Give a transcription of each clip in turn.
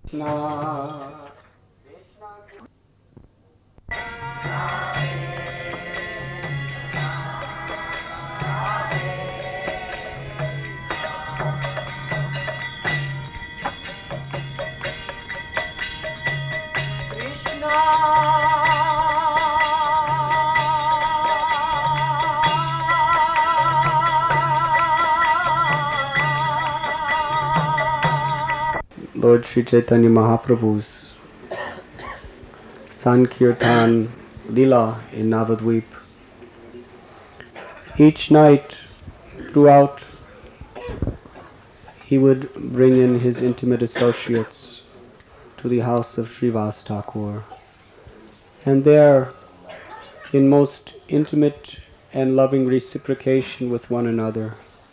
Krishna. Lord Sri Chaitanya Mahaprabhu's Sankirtan Lila in Navadvip. Each night throughout, he would bring in his intimate associates to the house of Srivas Thakur. And there, in most intimate and loving reciprocation with one another,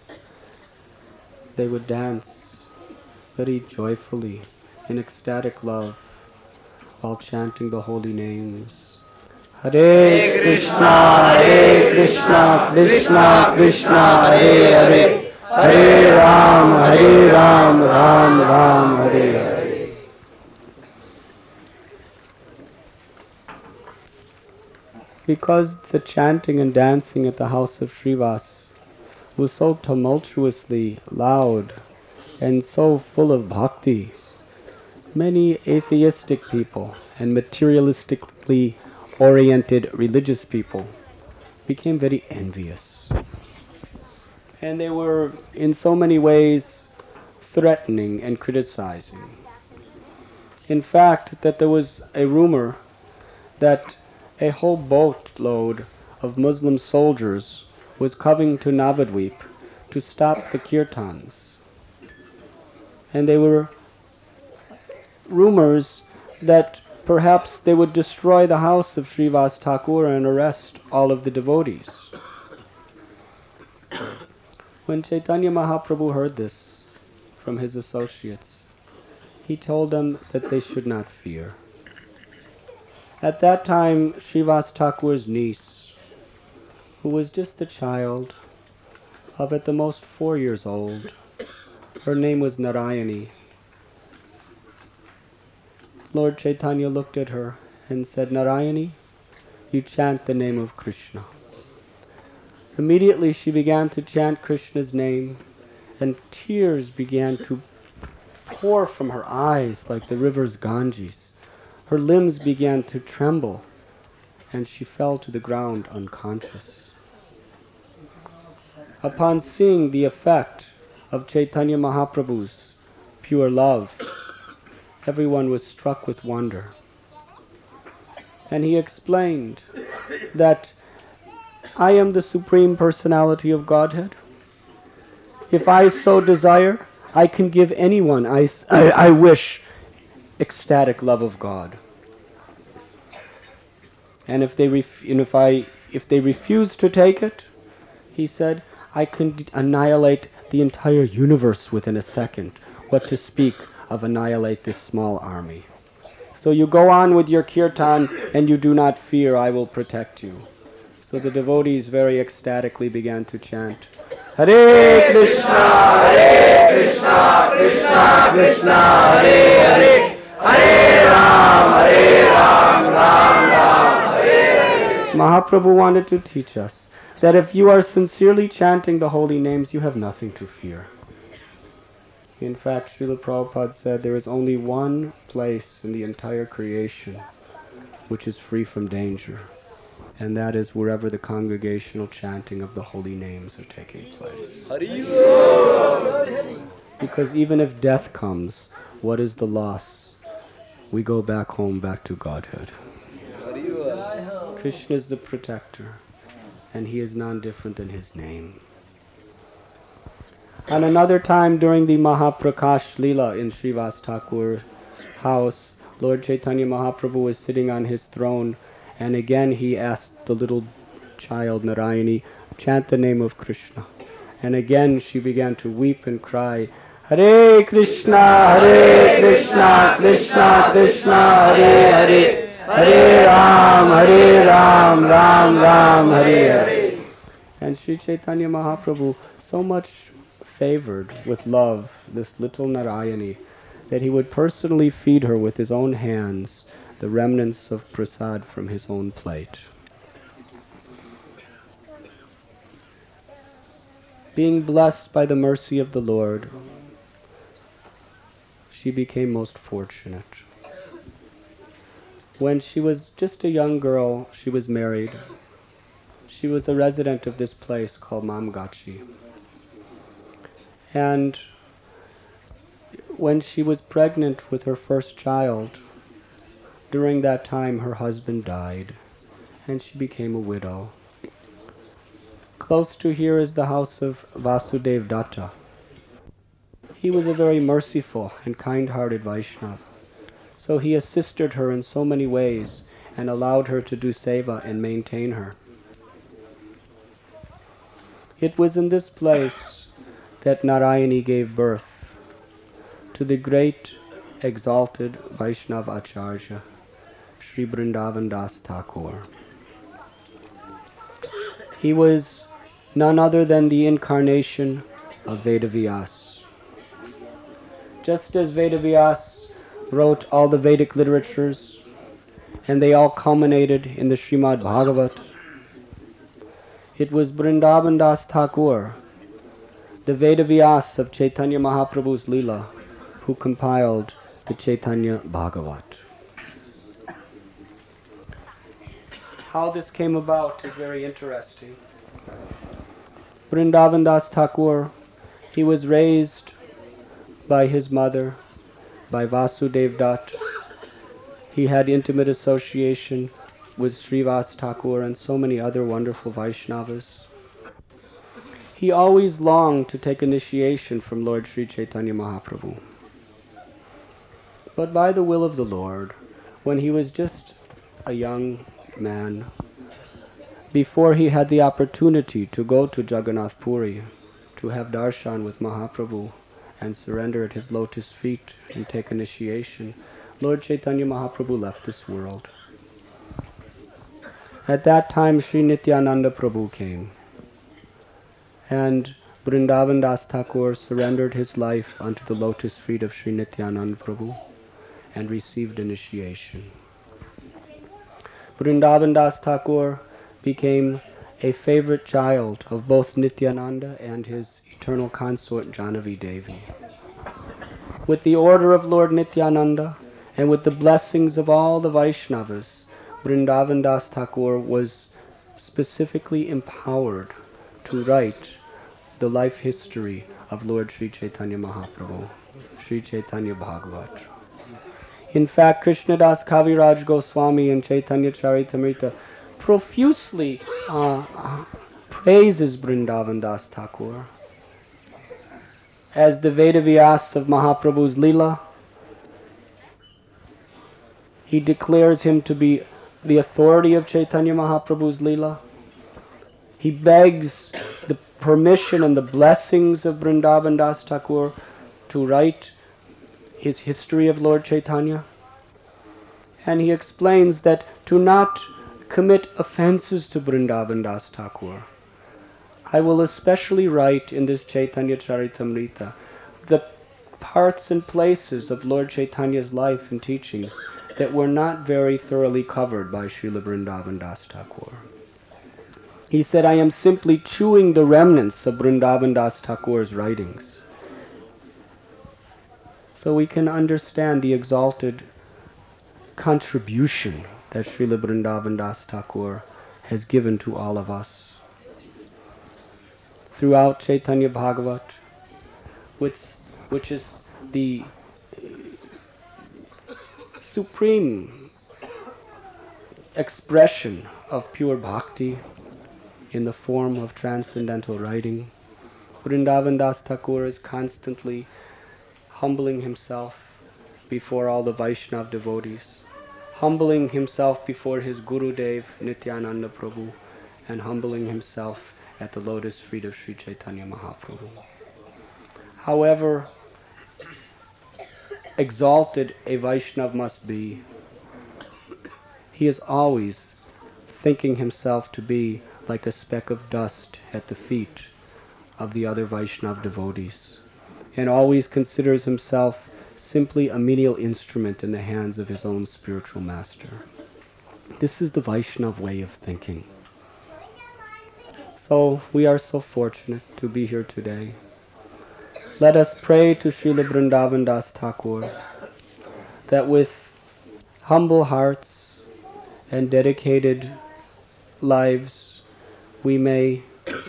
they would dance very joyfully in ecstatic love while chanting the holy names. Hare Krishna, Krishna Krishna, Hare Hare, Hare Ram, Ram Ram, Hare Hare. Because the chanting and dancing at the house of Srivas was so tumultuously loud and so full of bhakti, many atheistic people and materialistically oriented religious people became very envious. And they were in so many ways threatening and criticizing. In fact, that there was a rumor that a whole boatload of Muslim soldiers was coming to Navadvip to stop the kirtans. And there were rumors that perhaps they would destroy the house of Srivas Thakur and arrest all of the devotees. When Chaitanya Mahaprabhu heard this from his associates, he told them that they should not fear. At that time, Srivas Thakur's niece, who was just a child of at the most 4 years old, her name was Narayani. Lord Chaitanya looked at her and said, Narayani, you chant the name of Krishna. Immediately she began to chant Krishna's name, and tears began to pour from her eyes like the river's Ganges. Her limbs began to tremble, and she fell to the ground unconscious. Upon seeing the effect of Chaitanya Mahaprabhu's pure love, everyone was struck with wonder. And he explained that I am the Supreme Personality of Godhead. If I so desire, I can give anyone I wish ecstatic love of God. And if they refuse to take it, he said, I can annihilate the entire universe within a second. What to speak of annihilate this small army. So you go on with your kirtan and you do not fear, I will protect you. So the devotees very ecstatically began to chant, Hare Krishna, Krishna Krishna, Hare Hare, Hare Ram, Ram Ram, Hare Hare. Mahaprabhu wanted to teach us that if you are sincerely chanting the holy names, you have nothing to fear. In fact, Srila Prabhupada said there is only one place in the entire creation which is free from danger, and that is wherever the congregational chanting of the holy names are taking place. Because even if death comes, what is the loss? We go back home, back to Godhead. Krishna is the protector, and he is none different than his name. And another time during the Mahaprakash Leela in Srivas Thakur's house, Lord Chaitanya Mahaprabhu was sitting on his throne, and again he asked the little child Narayani, chant the name of Krishna. And again she began to weep and cry, Hare Krishna, Krishna Krishna, Hare Hare, Hare Ram, Ram Ram, Hare Hare. And Sri Chaitanya Mahaprabhu so much favored with love this little Narayani that he would personally feed her with his own hands the remnants of prasad from his own plate. Being blessed by the mercy of the Lord, she became most fortunate. When she was just a young girl, she was married. She was a resident of this place called Mamgachi. And when she was pregnant with her first child, during that time her husband died, and she became a widow. Close to here is the house of Vasudev Datta. He was a very merciful and kind-hearted Vaishnava. So he assisted her in so many ways and allowed her to do seva and maintain her. It was in this place that Narayani gave birth to the great exalted Vaishnava Acharya, Sri Vrindavan Das Thakur. He was none other than the incarnation of Vedavyas. Just as Vedavyas wrote all the Vedic literatures, and they all culminated in the Srimad Bhagavat, it was Vrindavan Das Thakur, the Vedavyas of Chaitanya Mahaprabhu's Leela, who compiled the Chaitanya Bhagavat. How this came about is very interesting. Vrindavan Das Thakur, he was raised by his mother, by Vasudev Dutt. He had intimate association with Srivas Thakur and so many other wonderful Vaishnavas. He always longed to take initiation from Lord Sri Chaitanya Mahaprabhu. But by the will of the Lord, when he was just a young man, before he had the opportunity to go to Jagannath Puri, to have darshan with Mahaprabhu, and surrender at his lotus feet and take initiation, Lord Chaitanya Mahaprabhu left this world. At that time, Sri Nityananda Prabhu came, and Vrindavan Das Thakur surrendered his life unto the lotus feet of Sri Nityananda Prabhu and received initiation. Vrindavan Das Thakur became a favorite child of both Nityananda and his eternal consort Jahnavi Devi. With the order of Lord Nityananda and with the blessings of all the Vaishnavas, Vrindavan Das Thakur was specifically empowered to write the life history of Lord Sri Chaitanya Mahaprabhu, Sri Chaitanya Bhagavat. In fact, Krishnadas Kaviraj Goswami in Chaitanya Charitamrita profusely praises Vrindavan Das Thakur as the Vedavyas of Mahaprabhu's Leela. He declares him to be the authority of Chaitanya Mahaprabhu's Leela. He begs the permission and the blessings of Vrindavan Das Thakur to write his history of Lord Chaitanya. And he explains that to not commit offenses to Vrindavan Das Thakur, I will especially write in this Chaitanya Charitamrita the parts and places of Lord Chaitanya's life and teachings that were not very thoroughly covered by Srila Vrindavan Das Thakur. He said, I am simply chewing the remnants of Vrindavan Das Thakur's writings, so we can understand the exalted contribution that Srila Vrindavan Das Thakur has given to all of us. Throughout Chaitanya Bhagavat, which is the supreme expression of pure bhakti in the form of transcendental writing, Vrindavan Das Thakur is constantly humbling himself before all the Vaishnava devotees, humbling himself before his Gurudev Nityananda Prabhu, and humbling himself at the lotus feet of Sri Chaitanya Mahaprabhu. However exalted a Vaishnava must be, he is always thinking himself to be like a speck of dust at the feet of the other Vaishnava devotees, and always considers himself simply a menial instrument in the hands of his own spiritual master. This is the Vaishnava way of thinking. So we are so fortunate to be here today. Let us pray to Srila Vrindavan Das Thakur that with humble hearts and dedicated lives we may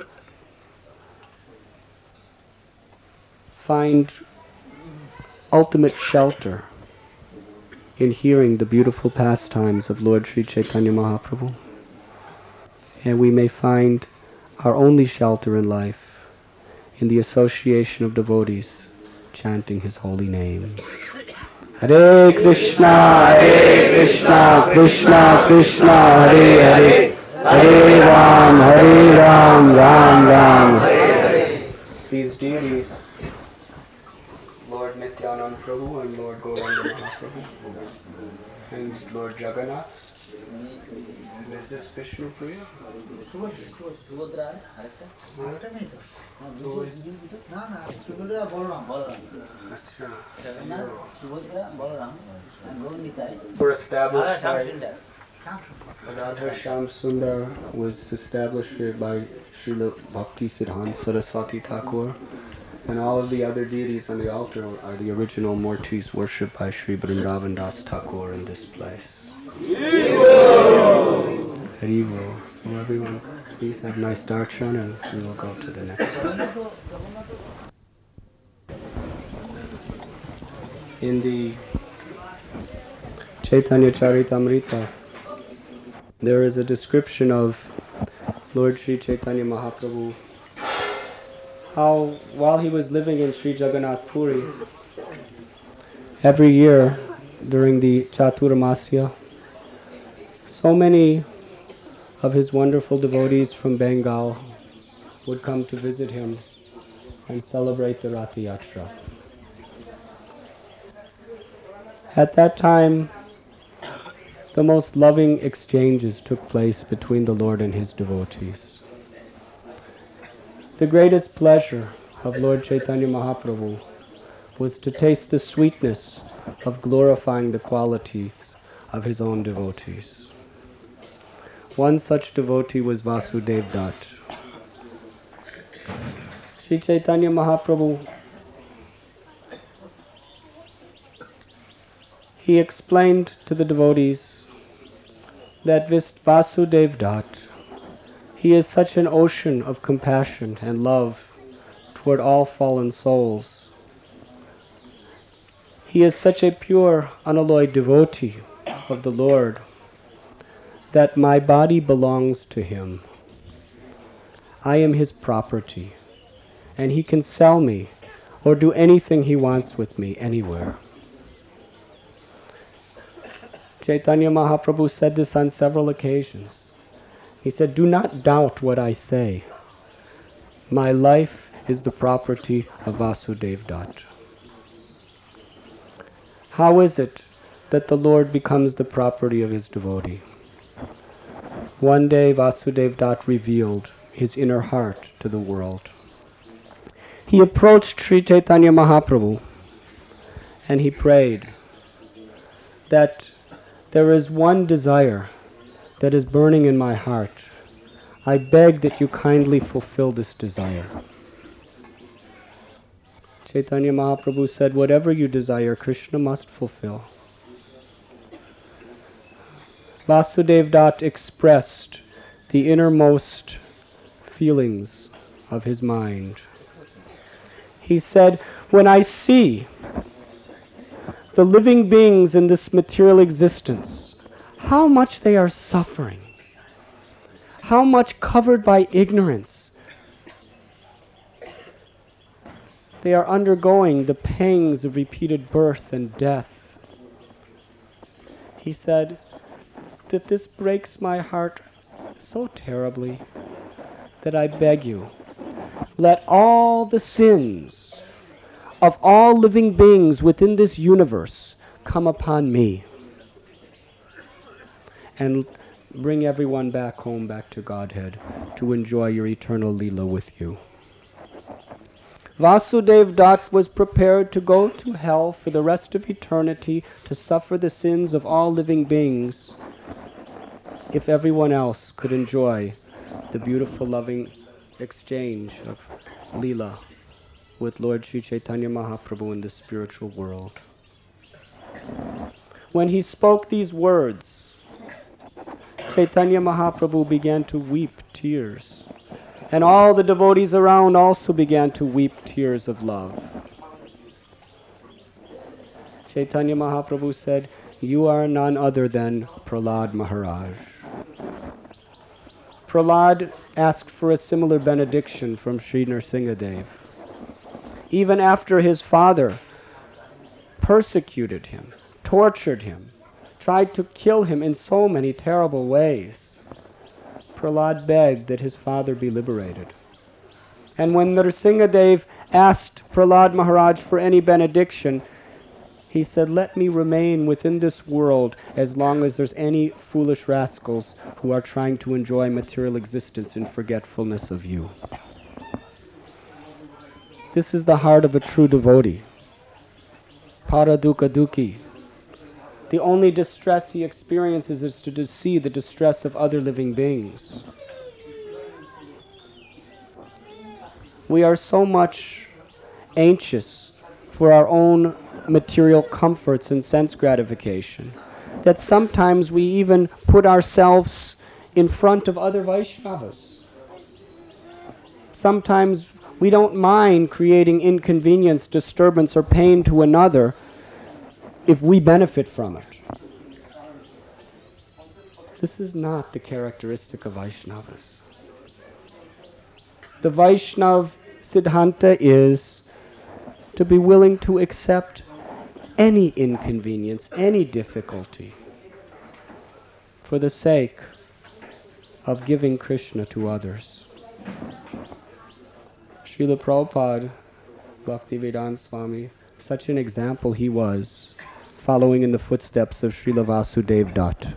find ultimate shelter in hearing the beautiful pastimes of Lord Sri Chaitanya Mahaprabhu. And we may find our only shelter in life in the association of devotees chanting his holy names. Hare Krishna, Krishna Krishna, Hare Hare, Hare Ram, Ram Ram, Hare Hare. These deities, Lord Nityanand Prabhu and Lord Gauranga Mahaprabhu and Lord Jagannath. Is this Vishnu Priya? Subhadra, আরেকটা নেই তো না না সুভদ্রা বলরাম আচ্ছা Jagannath Subhadra Balaram Gaur Nitai were established by Shamsundar. Radha Shyam Sundar was established by Srila Bhakti Siddhanta Saraswati Thakur, and all of the other deities on the altar are the original Murtis worshipped by Sri Vrindavan Das Thakur in this place. Haribo. So everyone, please have nice darshan and we will go to the next one. In the Chaitanya Charitamrita, there is a description of Lord Sri Chaitanya Mahaprabhu, how while he was living in Sri Jagannath Puri, every year during the Chaturmasya, so many of his wonderful devotees from Bengal would come to visit him and celebrate the Ratha Yatra. At that time, the most loving exchanges took place between the Lord and his devotees. The greatest pleasure of Lord Chaitanya Mahaprabhu was to taste the sweetness of glorifying the qualities of his own devotees. One such devotee was Vasudev Dutt. Sri Chaitanya Mahaprabhu, he explained to the devotees that Vasudev Dutt, he is such an ocean of compassion and love toward all fallen souls. He is such a pure, unalloyed devotee of the Lord that my body belongs to him. I am his property, and he can sell me or do anything he wants with me anywhere. Chaitanya Mahaprabhu said this on several occasions. He said, "Do not doubt what I say. My life is the property of Vasudev Dutt." How is it that the Lord becomes the property of his devotee? One day Vasudev Dutt revealed his inner heart to the world. He approached Sri Chaitanya Mahaprabhu and he prayed that there is one desire that is burning in my heart. I beg that you kindly fulfill this desire. Chaitanya Mahaprabhu said, "Whatever you desire, Krishna must fulfill." Vasudev Dutt expressed the innermost feelings of his mind. He said, "When I see the living beings in this material existence, how much they are suffering, how much covered by ignorance, they are undergoing the pangs of repeated birth and death." He said that this breaks my heart so terribly that I beg you, let all the sins of all living beings within this universe come upon me and bring everyone back home, back to Godhead, to enjoy your eternal Leela with you. Vasudev Dutt was prepared to go to hell for the rest of eternity to suffer the sins of all living beings if everyone else could enjoy the beautiful, loving exchange of Leela with Lord Sri Chaitanya Mahaprabhu in the spiritual world. When he spoke these words, Chaitanya Mahaprabhu began to weep tears, and all the devotees around also began to weep tears of love. Chaitanya Mahaprabhu said, "You are none other than Prahlad Maharaj." Prahlad asked for a similar benediction from Sri Nrsingadev. Even after his father persecuted him, tortured him, tried to kill him in so many terrible ways, Prahlad begged that his father be liberated. And when Nrsingadev asked Prahlad Maharaj for any benediction, he said, "Let me remain within this world as long as there's any foolish rascals who are trying to enjoy material existence in forgetfulness of you." This is the heart of a true devotee. Paradukha dukhi. The only distress he experiences is to see the distress of other living beings. We are so much anxious for our own material comforts and sense gratification that sometimes we even put ourselves in front of other Vaishnavas. Sometimes we don't mind creating inconvenience, disturbance, or pain to another if we benefit from it. This is not the characteristic of Vaishnavas. The Vaishnav Siddhanta is to be willing to accept any inconvenience, any difficulty, for the sake of giving Krishna to others. Srila Prabhupada, Bhaktivedanta Swami, such an example he was, following in the footsteps of Srila Vasudev Dutt.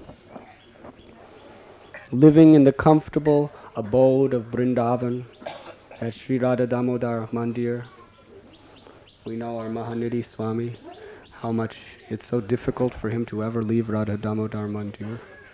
Living in the comfortable abode of Vrindavan at Sri Radha Damodar Mandir. We know our Mahanidhi Swami, how much it's so difficult for him to ever leave Radha Damodar Mandir.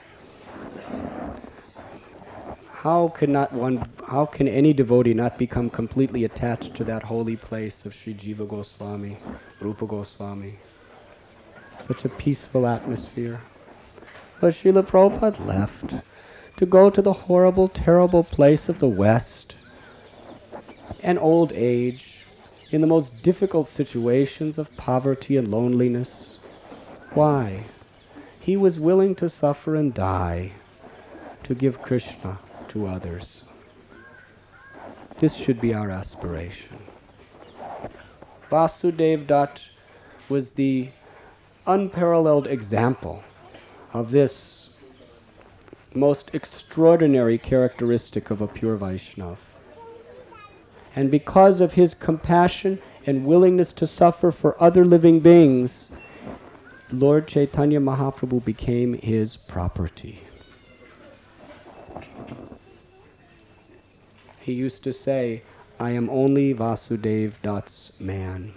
How can any devotee not become completely attached to that holy place of Sri Jiva Goswami, Rupa Goswami? Such a peaceful atmosphere. But Srila Prabhupada left to go to the horrible, terrible place of the West and old age, in the most difficult situations of poverty and loneliness. Why? He was willing to suffer and die to give Krishna to others. This should be our aspiration. Vasudev Dutt was the unparalleled example of this most extraordinary characteristic of a pure Vaishnava. And because of his compassion and willingness to suffer for other living beings, Lord Chaitanya Mahaprabhu became his property. He used to say, "I am only Vasudev Dutt's man."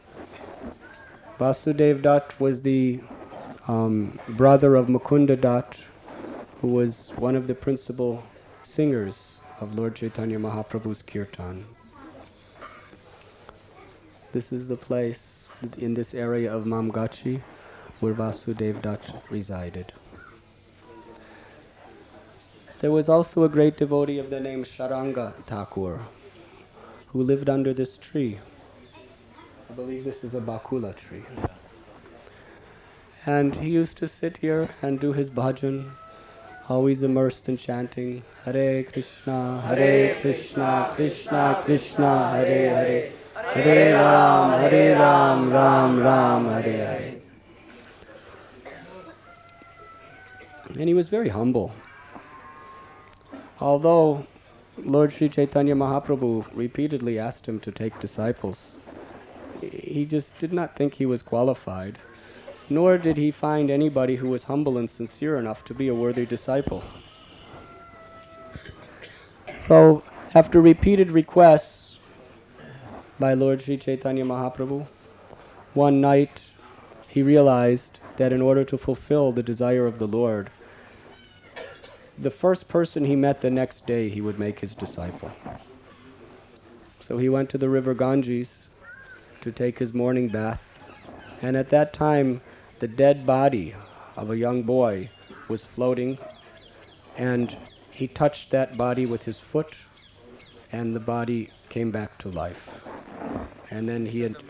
Vasudev Dutt was the brother of Mukunda Dutt, who was one of the principal singers of Lord Chaitanya Mahaprabhu's kirtan. This is the place in this area of Mamgachi where Vasudev Dutt resided. There was also a great devotee of the name Sharanga Thakur who lived under this tree. I believe this is a Bakula tree. And he used to sit here and do his bhajan, always immersed in chanting Hare Krishna, Krishna Krishna, Hare Hare, Hare Ram, Ram Ram, Hare Hare. And he was very humble. Although Lord Sri Chaitanya Mahaprabhu repeatedly asked him to take disciples, he just did not think he was qualified, nor did he find anybody who was humble and sincere enough to be a worthy disciple. So, after repeated requests, by Lord Sri Chaitanya Mahaprabhu. One night, he realized that in order to fulfill the desire of the Lord, the first person he met the next day, he would make his disciple. So he went to the river Ganges to take his morning bath, and at that time, the dead body of a young boy was floating, and he touched that body with his foot, and the body came back to life. And then he had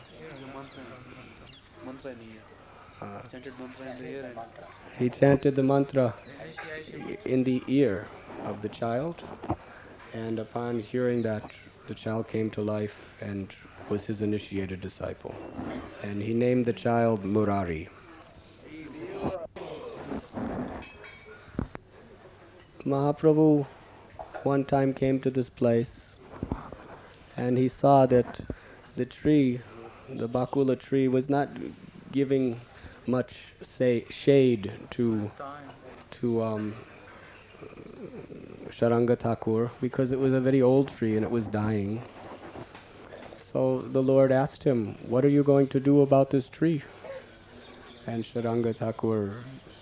he chanted the mantra in the ear of the child, and upon hearing that, the child came to life and was his initiated disciple. And he named the child Murari. Mahaprabhu one time came to this place, and he saw that the tree, the Bakula tree, was not giving much shade to Sharanga Thakur, because it was a very old tree and it was dying. So the Lord asked him, "What are you going to do about this tree?" And Sharanga Thakur,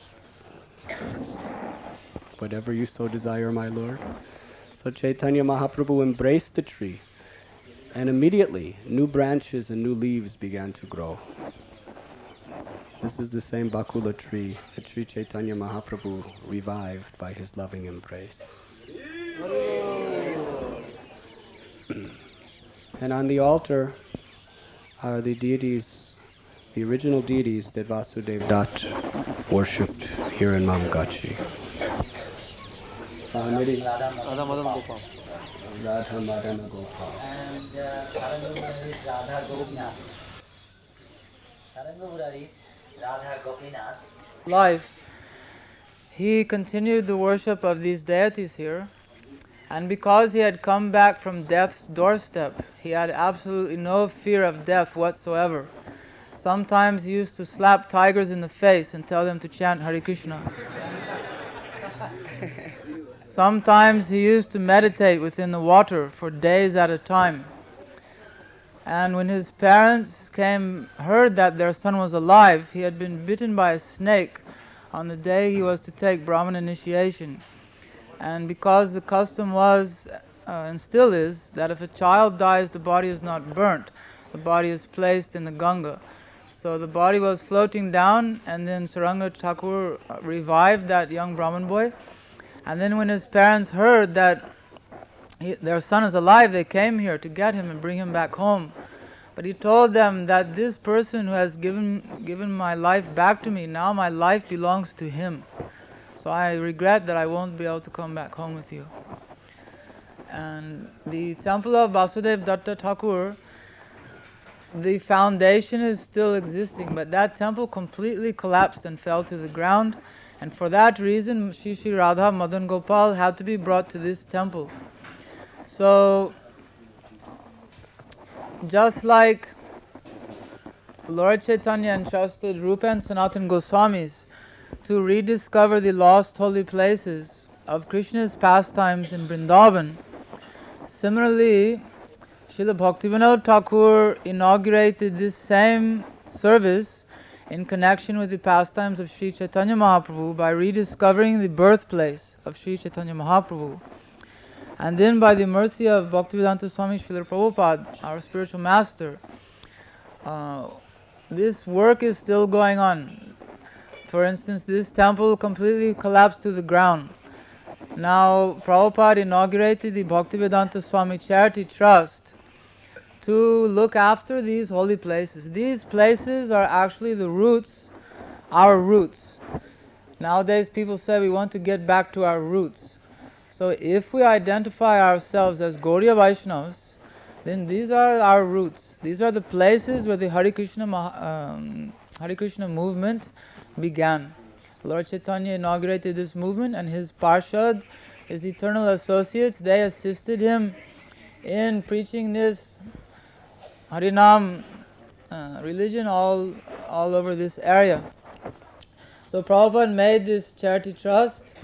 "Whatever you so desire, my Lord." So Chaitanya Mahaprabhu embraced the tree, and immediately new branches and new leaves began to grow. This is the same Bakula tree that Sri Chaitanya Mahaprabhu revived by his loving embrace. And on the altar are the deities, the original deities that Vasudev Dutt worshipped here in Mamgachi. Radha Madana Gopal. And Saranga Murari is Radha Gopinath. Saranga Murari is Radha Gopinath. Life, he continued the worship of these deities here, and because he had come back from death's doorstep, he had absolutely no fear of death whatsoever. Sometimes he used to slap tigers in the face and tell them to chant Hare Krishna. Sometimes he used to meditate within the water for days at a time. And when his parents heard that their son was alive, he had been bitten by a snake on the day he was to take Brahman initiation. And because the custom was, and still is, that if a child dies, the body is not burnt. The body is placed in the Ganga. So the body was floating down, and then Saranga Thakur revived that young Brahman boy. And then when his parents heard that their son is alive, they came here to get him and bring him back home. But he told them that this person who has given my life back to me, now my life belongs to him. So I regret that I won't be able to come back home with you. And the temple of Vasudev Datta Thakur, the foundation is still existing, but that temple completely collapsed and fell to the ground. And for that reason, Shri Shri Radha Madan Gopal had to be brought to this temple. So, just like Lord Chaitanya entrusted Rupa and Sanatana Goswamis to rediscover the lost holy places of Krishna's pastimes in Vrindavan, similarly, Srila Bhaktivinoda Thakur inaugurated this same service in connection with the pastimes of Sri Chaitanya Mahaprabhu by rediscovering the birthplace of Sri Chaitanya Mahaprabhu. And then by the mercy of Bhaktivedanta Swami Srila Prabhupada, our spiritual master, this work is still going on. For instance, this temple completely collapsed to the ground. Now, Prabhupada inaugurated the Bhaktivedanta Swami Charity Trust to look after these holy places. These places are actually the roots, our roots. Nowadays people say we want to get back to our roots. So if we identify ourselves as Gaudiya Vaishnavas, then these are our roots. These are the places where the Hare Krishna movement began. Lord Chaitanya inaugurated this movement, and his Parshad, his eternal associates, they assisted him in preaching this Harinam religion all over this area. So Prabhupada made this charity trust,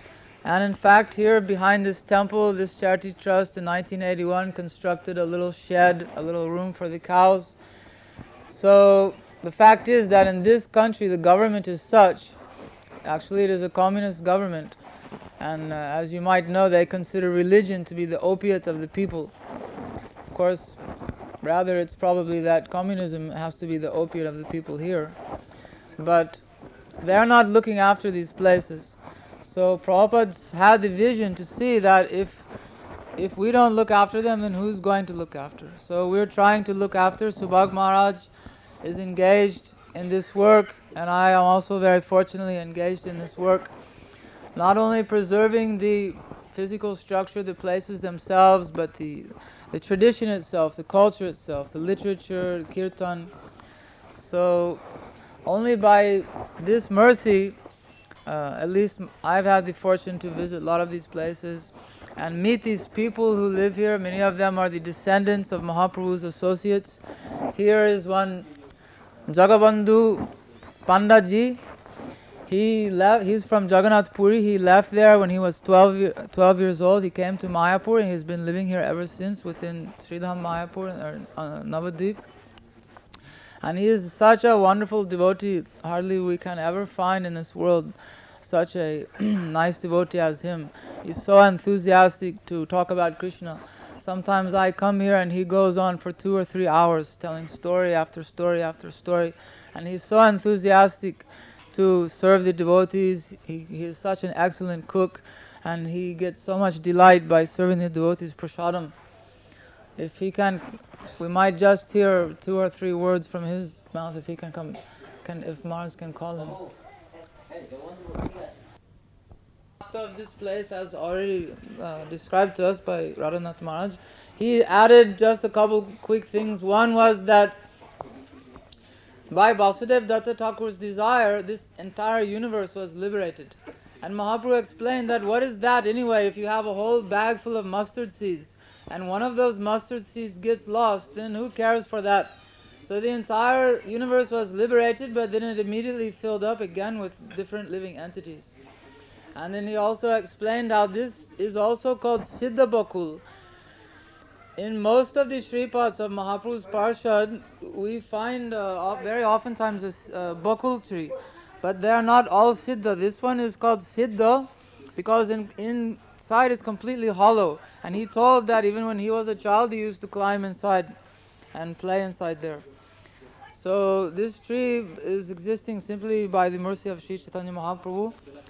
And in fact, here behind this temple, this charity trust in 1981 constructed a little shed, a little room for the cows. So the fact is that in this country, the government is such, actually it is a communist government, and as you might know, they consider religion to be the opiate of the people. Of course, rather it's probably that communism has to be the opiate of the people here. But they're not looking after these places. So Prabhupada had the vision to see that if we don't look after them, then who's going to look after? So we're trying to look after. Subhag Maharaj is engaged in this work, and I am also very fortunately engaged in this work, not only preserving the physical structure, the places themselves, but the tradition itself, the culture itself, the literature, the kirtan. So only by this mercy, at least I've had the fortune to visit a lot of these places and meet these people who live here. Many of them are the descendants of Mahaprabhu's associates. Here is one Jagabandhu Pandaji. He's from Jagannath Puri. He left there when he was 12 years old. He came to Mayapur and he's been living here ever since within Sridham Mayapur or Navadvip. And he is such a wonderful devotee. Hardly we can ever find in this world such a nice devotee as him. He's so enthusiastic to talk about Krishna. Sometimes I come here and he goes on for 2 or 3 hours telling story after story after story. And he's so enthusiastic to serve the devotees. He is such an excellent cook, and he gets so much delight by serving the devotees prasadam. If he can, we might just hear 2 or 3 words from his mouth if he can come, if Mars can call him. Of this place, as already described to us by Radhanath Maharaj, he added just a couple quick things. One was that by Vasudev Datta Thakur's desire, this entire universe was liberated. And Mahaprabhu explained that what is that anyway if you have a whole bag full of mustard seeds and one of those mustard seeds gets lost, then who cares for that? So the entire universe was liberated, but then it immediately filled up again with different living entities. And then he also explained how this is also called Siddha Bakul. In most of the Shripads of Mahaprabhu's Parshad, we find very oftentimes a Bakul tree, but they are not all Siddha. This one is called Siddha because inside is completely hollow. And he told that even when he was a child, he used to climb inside and play inside there. So this tree is existing simply by the mercy of Sri Chaitanya Mahaprabhu.